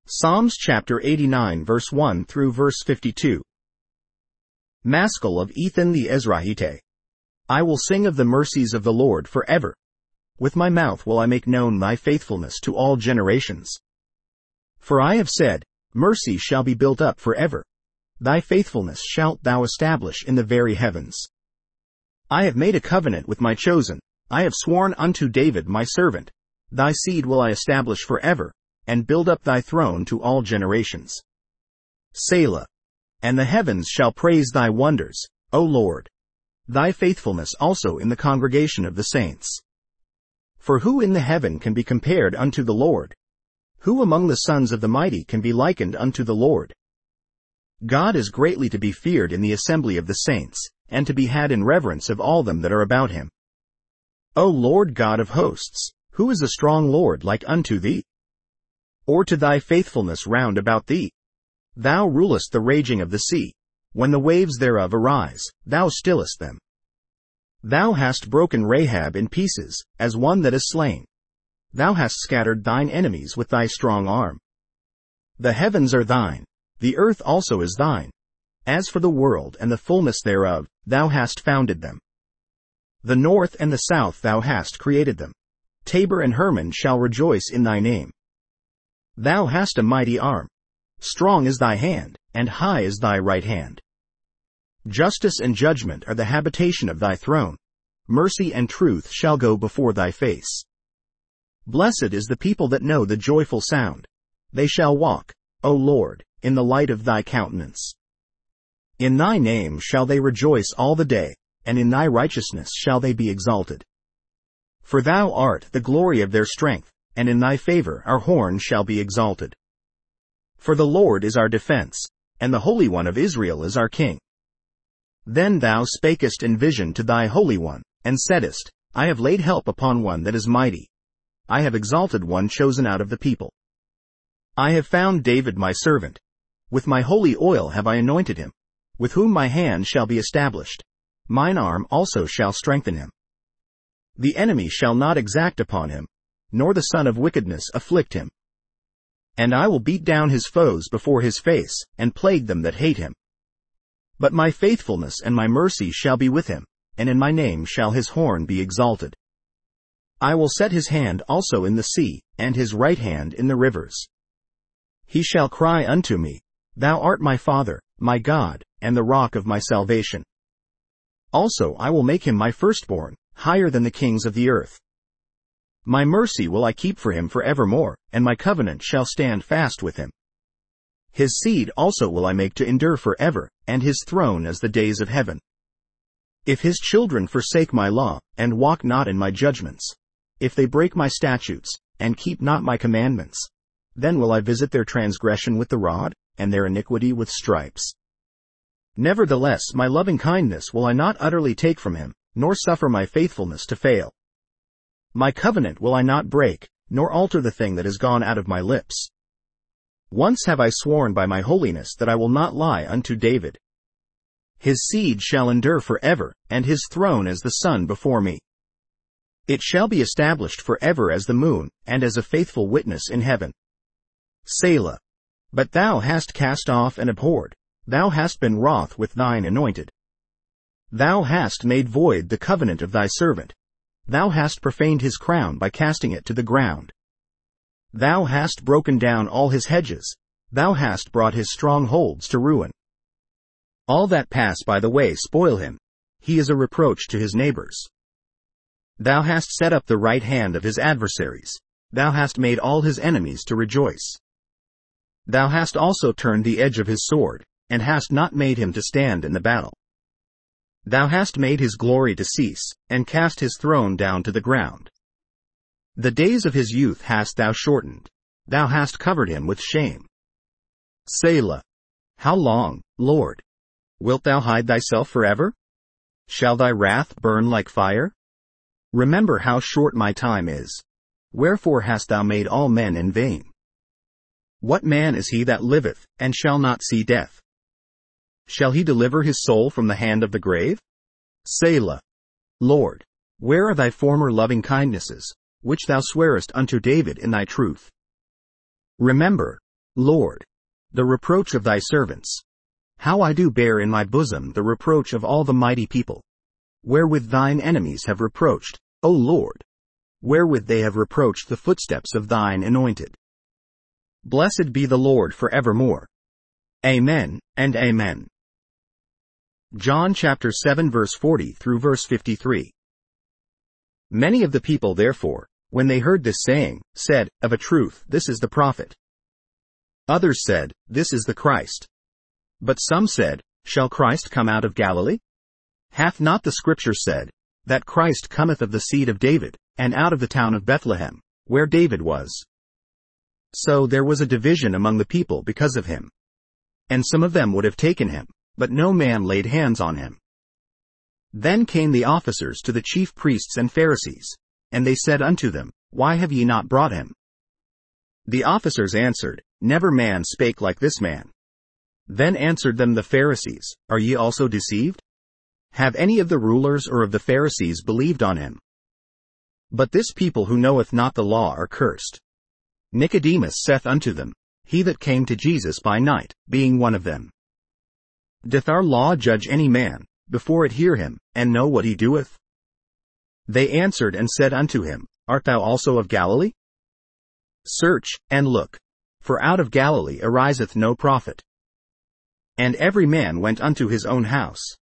Psalms chapter 89 verse 1 through verse 52. Maskil of Ethan the Ezrahite. I will sing of the mercies of the Lord forever. With my mouth will I make known thy faithfulness to all generations. For I have said, mercy shall be built up forever. Thy faithfulness shalt thou establish in the very heavens. I have made a covenant with my chosen. I have sworn unto David my servant. Thy seed will I establish forever, and build up thy throne to all generations. Selah. And the heavens shall praise thy wonders, O Lord. Thy faithfulness also in the congregation of the saints. For who in the heaven can be compared unto the Lord? Who among the sons of the mighty can be likened unto the Lord? God is greatly to be feared in the assembly of the saints, and to be had in reverence of all them that are about him. O Lord God of hosts, who is a strong Lord like unto thee? Or to thy faithfulness round about thee? Thou rulest the raging of the sea. When the waves thereof arise, thou stillest them. Thou hast broken Rahab in pieces, as one that is slain. Thou hast scattered thine enemies with thy strong arm. The heavens are thine, the earth also is thine. As for the world and the fullness thereof, thou hast founded them. The north and the south thou hast created them. Tabor and Hermon shall rejoice in thy name. Thou hast a mighty arm. Strong is thy hand, and high is thy right hand. Justice and judgment are the habitation of thy throne. Mercy and truth shall go before thy face. Blessed is the people that know the joyful sound. They shall walk, O Lord, in the light of thy countenance. In thy name shall they rejoice all the day, and in thy righteousness shall they be exalted. For thou art the glory of their strength, and in thy favor our horn shall be exalted. For the Lord is our defense, and the Holy One of Israel is our King. Then thou spakest in vision to thy Holy One, and saidest, I have laid help upon one that is mighty. I have exalted one chosen out of the people. I have found David my servant. With my holy oil have I anointed him, with whom my hand shall be established. Mine arm also shall strengthen him. The enemy shall not exact upon him, nor the son of wickedness afflict him. And I will beat down his foes before his face, and plague them that hate him. But my faithfulness and my mercy shall be with him, and in my name shall his horn be exalted. I will set his hand also in the sea, and his right hand in the rivers. He shall cry unto me, Thou art my Father, my God, and the rock of my salvation. Also I will make him my firstborn, higher than the kings of the earth. My mercy will I keep for him forevermore, and my covenant shall stand fast with him. His seed also will I make to endure forever, and his throne as the days of heaven. If his children forsake my law, and walk not in my judgments, if they break my statutes, and keep not my commandments, then will I visit their transgression with the rod, and their iniquity with stripes. Nevertheless my loving kindness will I not utterly take from him, nor suffer my faithfulness to fail. My covenant will I not break, nor alter the thing that is gone out of my lips. Once have I sworn by my holiness that I will not lie unto David. His seed shall endure forever, and his throne as the sun before me. It shall be established forever as the moon, and as a faithful witness in heaven. Selah. But thou hast cast off and abhorred, thou hast been wroth with thine anointed. Thou hast made void the covenant of thy servant. Thou hast profaned his crown by casting it to the ground. Thou hast broken down all his hedges. Thou hast brought his strongholds to ruin. All that pass by the way spoil him. He is a reproach to his neighbors. Thou hast set up the right hand of his adversaries. Thou hast made all his enemies to rejoice. Thou hast also turned the edge of his sword, and hast not made him to stand in the battle. Thou hast made his glory to cease, and cast his throne down to the ground. The days of his youth hast thou shortened. Thou hast covered him with shame. Selah. How long, Lord? Wilt thou hide thyself forever? Shall thy wrath burn like fire? Remember how short my time is. Wherefore hast thou made all men in vain? What man is he that liveth, and shall not see death? Shall he deliver his soul from the hand of the grave? Selah. Lord, where are thy former loving kindnesses, which thou swarest unto David in thy truth? Remember, Lord, the reproach of thy servants. How I do bear in my bosom the reproach of all the mighty people, wherewith thine enemies have reproached, O Lord, wherewith they have reproached the footsteps of thine anointed. Blessed be the Lord for evermore. Amen, and amen. John chapter 7 verse 40 through verse 53. Many of the people therefore, when they heard this saying, said, Of a truth, this is the prophet. Others said, This is the Christ. But some said, Shall Christ come out of Galilee? Hath not the Scripture said, that Christ cometh of the seed of David, and out of the town of Bethlehem, where David was? So there was a division among the people because of him. And some of them would have taken him, but no man laid hands on him. Then came the officers to the chief priests and Pharisees, and they said unto them, Why have ye not brought him? The officers answered, Never man spake like this man. Then answered them the Pharisees, Are ye also deceived? Have any of the rulers or of the Pharisees believed on him? But this people who knoweth not the law are cursed. Nicodemus saith unto them, He that came to Jesus by night, being one of them. Doth our law judge any man, before it hear him, and know what he doeth? They answered and said unto him, Art thou also of Galilee? Search, and look, for out of Galilee ariseth no prophet. And every man went unto his own house.